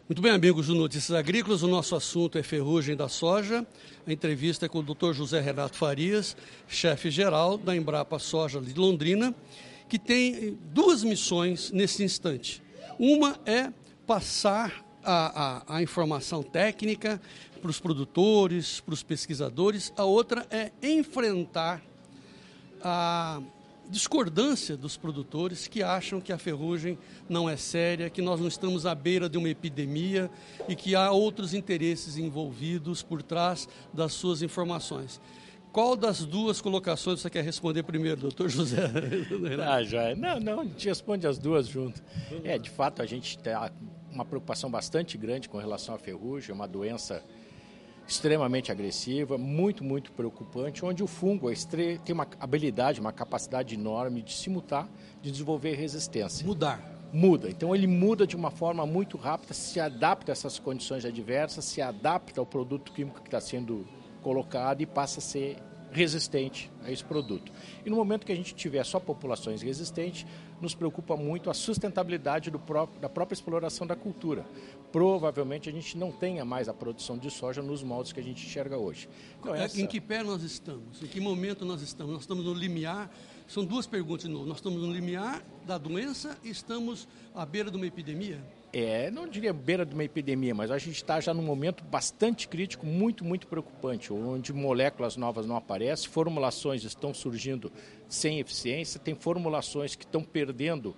Muito bem, amigos do Notícias Agrícolas, o nosso assunto é ferrugem da soja. A entrevista é com o Dr. José Renato Farias, chefe-geral da Embrapa Soja de Londrina, que tem duas missões nesse instante. Uma é passar a informação técnica para os produtores, para os pesquisadores. A outra é enfrentar a discordância dos produtores que acham que a ferrugem não é séria, que nós não estamos à beira de uma epidemia e que há outros interesses envolvidos por trás das suas informações. Qual das duas colocações você quer responder primeiro, doutor José? Joia. Não, a gente responde as duas juntas. De fato, a gente tem uma preocupação bastante grande com relação à ferrugem, uma doença extremamente agressiva, muito preocupante, onde o fungo tem uma habilidade, uma capacidade enorme de se mutar, de desenvolver resistência. Muda. Então ele muda de uma forma muito rápida, se adapta a essas condições adversas, se adapta ao produto químico que está sendo colocado e passa a ser resistente a esse produto. E no momento que a gente tiver só populações resistentes, nos preocupa muito a sustentabilidade da própria exploração da cultura. Provavelmente a gente não tenha mais a produção de soja nos moldes que a gente enxerga hoje. Então, em que pé nós estamos? Em que momento nós estamos? Nós estamos no limiar. São duas perguntas de novo. Nós estamos no limiar da doença e estamos à beira de uma epidemia? Não diria beira de uma epidemia, mas a gente está já num momento bastante crítico, muito preocupante, onde moléculas novas não aparecem, formulações estão surgindo sem eficiência, tem formulações que estão perdendo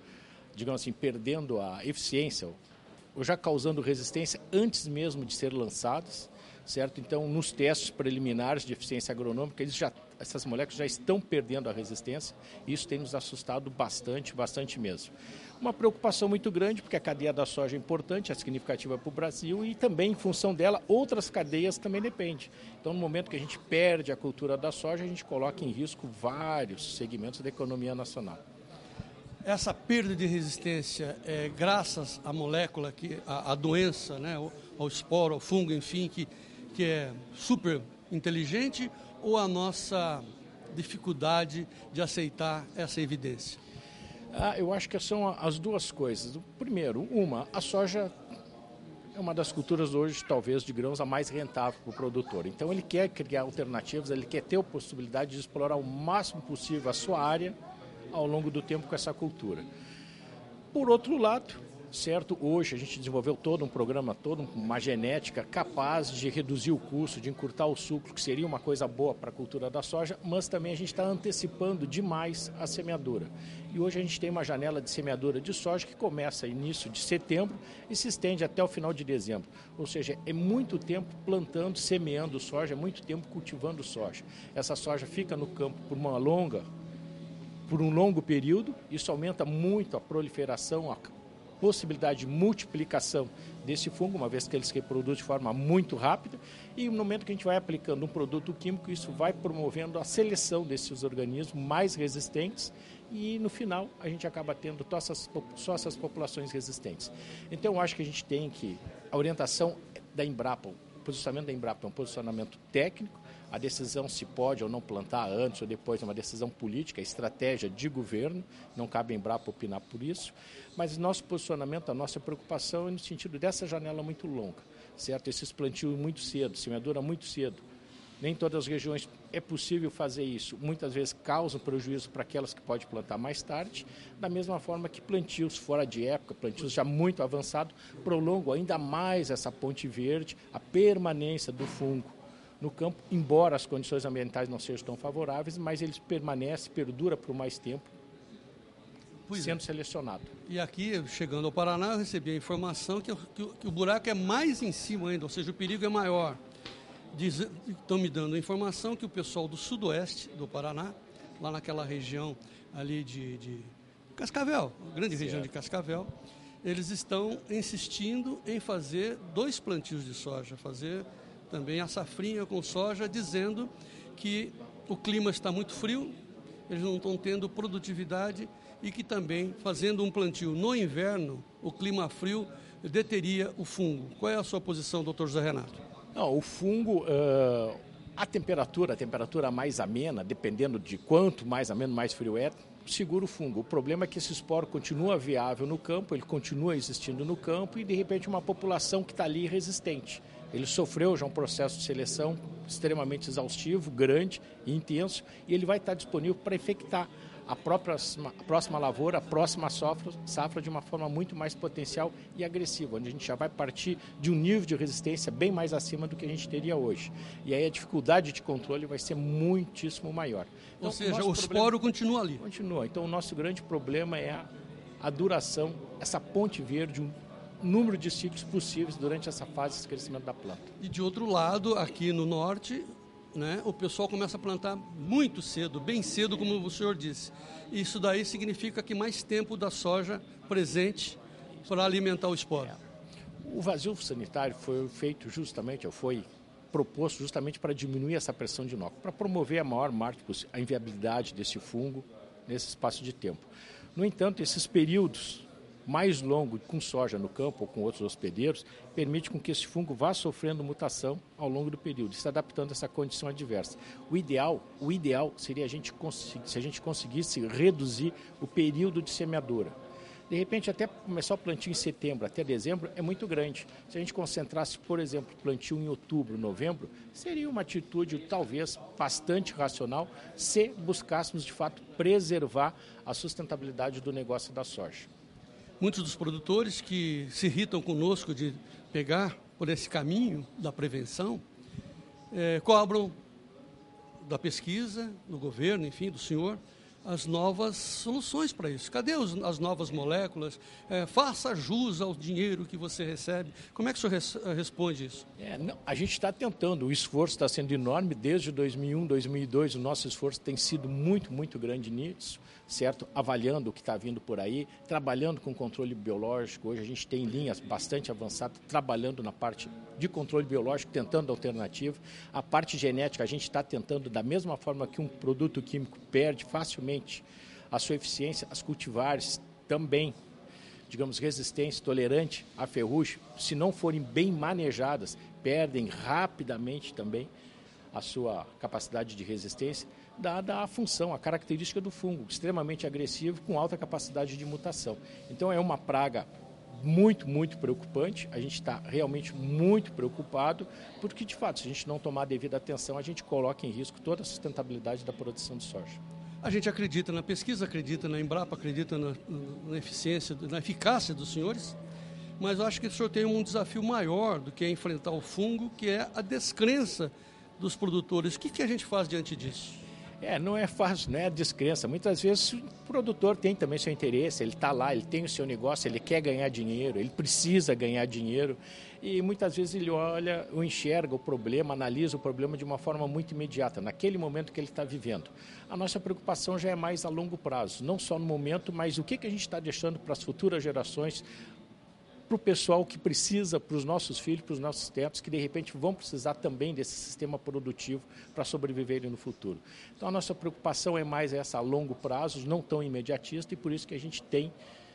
a eficiência, ou já causando resistência antes mesmo de ser lançadas, certo? Então, nos testes preliminares de eficiência agronômica, essas moléculas já estão perdendo a resistência, e isso tem nos assustado bastante mesmo. Uma preocupação muito grande, porque a cadeia da soja é importante, é significativa para o Brasil, e também, em função dela, outras cadeias também dependem. Então, no momento que a gente perde a cultura da soja, a gente coloca em risco vários segmentos da economia nacional. Essa perda de resistência é graças à molécula, a doença, né, ao esporo, ao fungo, enfim, que é super inteligente, ou a nossa dificuldade de aceitar essa evidência? Eu acho que são as duas coisas. Primeiro, a soja é uma das culturas hoje, talvez, de grãos a mais rentável para o produtor. Então, ele quer criar alternativas, ele quer ter a possibilidade de explorar o máximo possível a sua área ao longo do tempo com essa cultura. Por outro lado, certo, hoje a gente desenvolveu todo um programa, toda uma genética capaz de reduzir o custo, de encurtar o ciclo, que seria uma coisa boa para a cultura da soja, mas também a gente está antecipando demais a semeadura. E hoje a gente tem uma janela de semeadura de soja que começa início de setembro e se estende até o final de dezembro. Ou seja, é muito tempo plantando, semeando soja, é muito tempo cultivando soja. Essa soja fica no campo por um longo período, isso aumenta muito a proliferação, a possibilidade de multiplicação desse fungo, uma vez que ele se reproduz de forma muito rápida, e no momento que a gente vai aplicando um produto químico, isso vai promovendo a seleção desses organismos mais resistentes e, no final, a gente acaba tendo só essas populações resistentes. Então, eu acho que a gente tem a orientação da Embrapa, o posicionamento da Embrapa é um posicionamento técnico, a decisão se pode ou não plantar antes ou depois é uma decisão política, estratégia de governo, não cabe a Embrapa opinar por isso, mas nosso posicionamento, a nossa preocupação é no sentido dessa janela muito longa, certo? Esses plantios muito cedo, semeadura muito cedo. Nem todas as regiões é possível fazer isso. Muitas vezes causam prejuízo para aquelas que podem plantar mais tarde, da mesma forma que plantios fora de época, plantios já muito avançados, prolongam ainda mais essa ponte verde, a permanência do fungo no campo, embora as condições ambientais não sejam tão favoráveis, mas ele perdura por mais tempo, sendo selecionado. E aqui, chegando ao Paraná, eu recebi a informação que o buraco é mais em cima ainda, ou seja, o perigo é maior. Estão me dando a informação que o pessoal do sudoeste do Paraná, lá naquela região ali de Cascavel, grande região de Cascavel, eles estão insistindo em fazer 2 plantios de soja, fazer também a safrinha com soja, dizendo que o clima está muito frio, eles não estão tendo produtividade e que também, fazendo um plantio no inverno, o clima frio deteria o fungo. Qual é a sua posição, doutor José Renato? Não, o fungo, a temperatura mais amena, dependendo de quanto mais ameno, mais frio é, segura o fungo. O problema é que esse esporo continua viável no campo, ele continua existindo no campo e, de repente, uma população que está ali resistente. Ele sofreu já um processo de seleção extremamente exaustivo, grande e intenso, e ele vai estar disponível para infectar a próxima lavoura, a próxima safra de uma forma muito mais potencial e agressiva, onde a gente já vai partir de um nível de resistência bem mais acima do que a gente teria hoje. E aí a dificuldade de controle vai ser muitíssimo maior. Então, ou seja, o esporo continua ali. Continua. Então o nosso grande problema é a duração, essa ponte verde, um número de ciclos possíveis durante essa fase de crescimento da planta. E de outro lado, aqui no norte, né, o pessoal começa a plantar muito cedo, bem cedo, como o senhor disse. Isso daí significa que mais tempo da soja presente para alimentar o esporo. O vazio sanitário foi feito justamente, foi proposto justamente para diminuir essa pressão de inóculo, para promover a maior margem possível, a inviabilidade desse fungo nesse espaço de tempo. No entanto, esses períodos mais longos com soja no campo ou com outros hospedeiros permite com que esse fungo vá sofrendo mutação ao longo do período, se adaptando a essa condição adversa. O ideal seria se a gente conseguisse reduzir o período de semeadura. De repente, até começar o plantio em setembro até dezembro é muito grande. Se a gente concentrasse, por exemplo, o plantio em outubro, novembro, seria uma atitude talvez bastante racional se buscássemos, de fato, preservar a sustentabilidade do negócio da soja. Muitos dos produtores que se irritam conosco de pegar por esse caminho da prevenção, cobram da pesquisa, do governo, enfim, do senhor, as novas soluções para isso. Cadê as novas moléculas? Faça jus ao dinheiro que você recebe. Como é que o senhor responde isso? A gente está tentando, o esforço está sendo enorme. Desde 2001, 2002, o nosso esforço tem sido muito, muito grande nisso, certo? Avaliando o que está vindo por aí, trabalhando com controle biológico. Hoje a gente tem linhas bastante avançadas, trabalhando na parte de controle biológico, tentando alternativa. A parte genética, a gente está tentando, da mesma forma que um produto químico perde facilmente a sua eficiência, as cultivares também, digamos, resistentes, tolerantes à ferrugem, se não forem bem manejadas, perdem rapidamente também a sua capacidade de resistência, dada a função, a característica do fungo, extremamente agressivo, com alta capacidade de mutação. Então é uma praga muito, muito preocupante, a gente está realmente muito preocupado, porque de fato, se a gente não tomar a devida atenção, a gente coloca em risco toda a sustentabilidade da produção de soja. A gente acredita na pesquisa, acredita na Embrapa, acredita na eficiência, na eficácia dos senhores, mas eu acho que o senhor tem um desafio maior do que enfrentar o fungo, que é a descrença dos produtores. O que a gente faz diante disso? Não é fácil, não é a descrença. Muitas vezes o produtor tem também seu interesse, ele está lá, ele tem o seu negócio, ele quer ganhar dinheiro, ele precisa ganhar dinheiro e muitas vezes ele olha ou enxerga o problema, analisa o problema de uma forma muito imediata, naquele momento que ele está vivendo. A nossa preocupação já é mais a longo prazo, não só no momento, mas o que a gente está deixando para as futuras gerações, para o pessoal que precisa, para os nossos filhos, para os nossos netos, que de repente vão precisar também desse sistema produtivo para sobreviverem no futuro. Então a nossa preocupação é mais essa a longo prazo, não tão imediatista, e por isso que a gente tem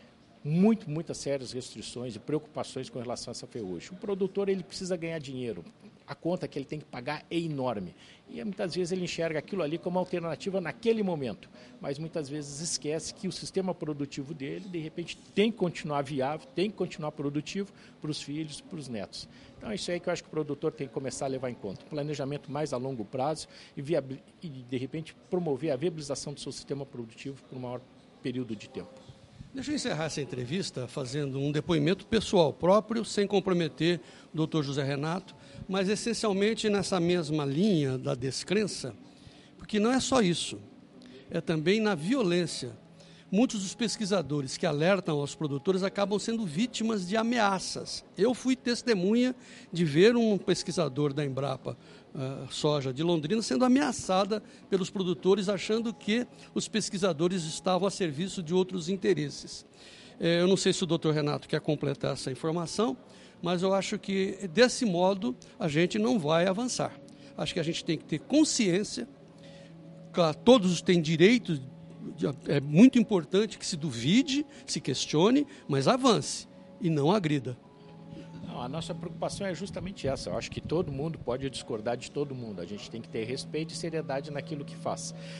muitas sérias restrições e preocupações com relação a essa ferrugem. O produtor ele precisa ganhar dinheiro, a conta que ele tem que pagar é enorme. E muitas vezes ele enxerga aquilo ali como alternativa naquele momento, mas muitas vezes esquece que o sistema produtivo dele, de repente, tem que continuar viável, tem que continuar produtivo para os filhos, para os netos. Então é isso aí que eu acho que o produtor tem que começar a levar em conta. Um planejamento mais a longo prazo e de repente, promover a viabilização do seu sistema produtivo por um maior período de tempo. Deixa eu encerrar essa entrevista fazendo um depoimento pessoal próprio, sem comprometer o Dr. José Renato, mas essencialmente nessa mesma linha da descrença, porque não é só isso, é também na violência. Muitos dos pesquisadores que alertam aos produtores acabam sendo vítimas de ameaças. Eu fui testemunha de ver um pesquisador da Embrapa Soja de Londrina sendo ameaçada pelos produtores, achando que os pesquisadores estavam a serviço de outros interesses. Eu não sei se o doutor Renato quer completar essa informação, mas eu acho que desse modo a gente não vai avançar. Acho que a gente tem que ter consciência, claro, todos têm direito. É muito importante que se duvide, se questione, mas avance e não agrida. Não, a nossa preocupação é justamente essa. Eu acho que todo mundo pode discordar de todo mundo. A gente tem que ter respeito e seriedade naquilo que faz.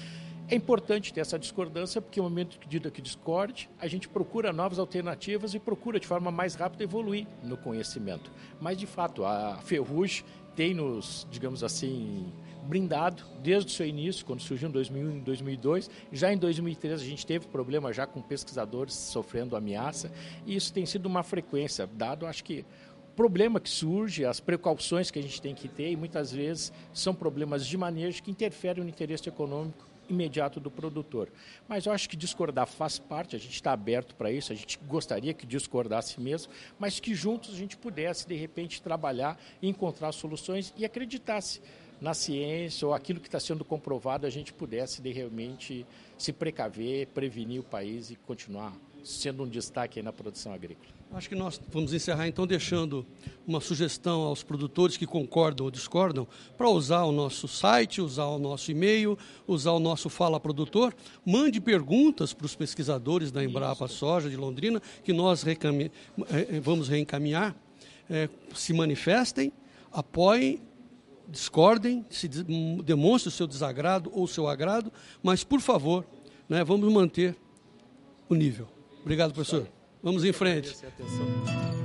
É importante ter essa discordância, porque no momento que discorde, a gente procura novas alternativas e procura de forma mais rápida evoluir no conhecimento. Mas, de fato, a Ferrugem tem nos, digamos assim, brindado desde o seu início, quando surgiu em 2001 e 2002. Já em 2003 a gente teve problema já com pesquisadores sofrendo ameaça, e isso tem sido uma frequência, dado, acho que, o problema que surge, as precauções que a gente tem que ter, e muitas vezes são problemas de manejo que interferem no interesse econômico imediato do produtor. Mas eu acho que discordar faz parte, a gente está aberto para isso, a gente gostaria que discordasse mesmo, mas que juntos a gente pudesse, de repente, trabalhar e encontrar soluções e acreditasse na ciência ou aquilo que está sendo comprovado, a gente pudesse, de repente, se precaver, prevenir o país e continuar sendo um destaque aí na produção agrícola. Acho que nós vamos encerrar, então, deixando uma sugestão aos produtores que concordam ou discordam para usar o nosso site, usar o nosso e-mail, usar o nosso Fala Produtor. Mande perguntas para os pesquisadores da Embrapa Soja de Londrina, que nós vamos reencaminhar. Se manifestem, apoiem, discordem, demonstrem o seu desagrado ou o seu agrado, mas, por favor, vamos manter o nível. Obrigado, professor. Vamos em frente.